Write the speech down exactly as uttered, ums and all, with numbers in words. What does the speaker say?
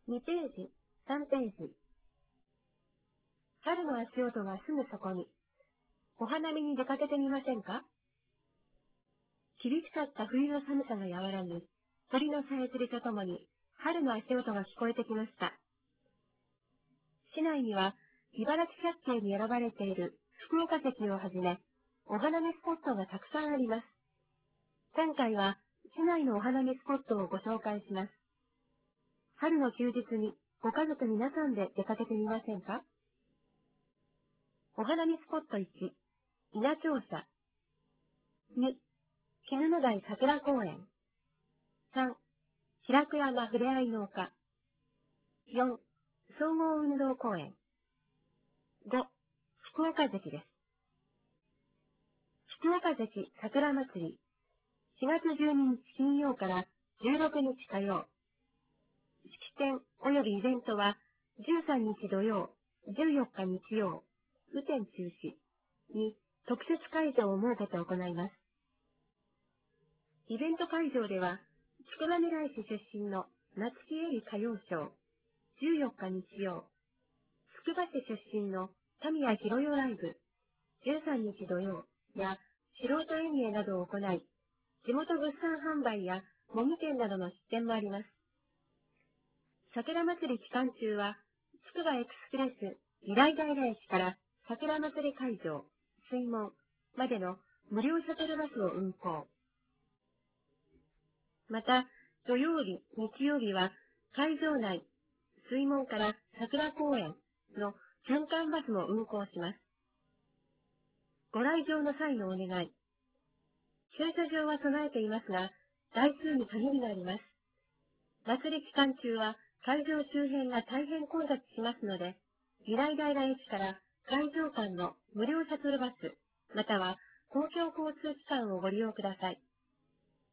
にページ、さんページ。春の足音がすぐそこに。お花見に出かけてみませんか？厳しかった冬の寒さが和らぎ、鳥のさえずりとともに春の足音が聞こえてきました。市内には茨城百景に選ばれている福岡関をはじめ、お花見スポットがたくさんあります。今回は市内のお花見スポットをご紹介します。春の休日にご家族皆さんで出かけてみませんか？お花見スポットいち、稲庁舎。に、絹の台桜公園。さん、白倉山ふれあい農家。よん、総合運動公園。ご、福岡関です。福岡関桜祭り。しがつじゅうににち金曜からじゅうろくにち火曜。式典及びイベントはじゅうさんにち土曜、じゅうよっか日曜、雨天中止に特設会場を設けて行います。イベント会場では、つくばみらい市出身の夏木恵里歌謡ショー、じゅうよっか日曜、つくば市出身の田宮博代ライブ、じゅうさんにち土曜や素人演芸などを行い、地元物産販売や模擬店などの出店もあります。桜祭り期間中は、つくばエクスプレス未来平駅から桜祭り会場、水門までの無料シャトルバスを運行。また、土曜日、日曜日は会場内、水門から桜公園の循環バスも運行します。ご来場の際のお願い。駐車場は備えていますが、台数に限りがあります。祭り期間中は会場周辺が大変混雑しますので、未来平駅から会場間の無料シャトルバス、または公共交通機関をご利用ください。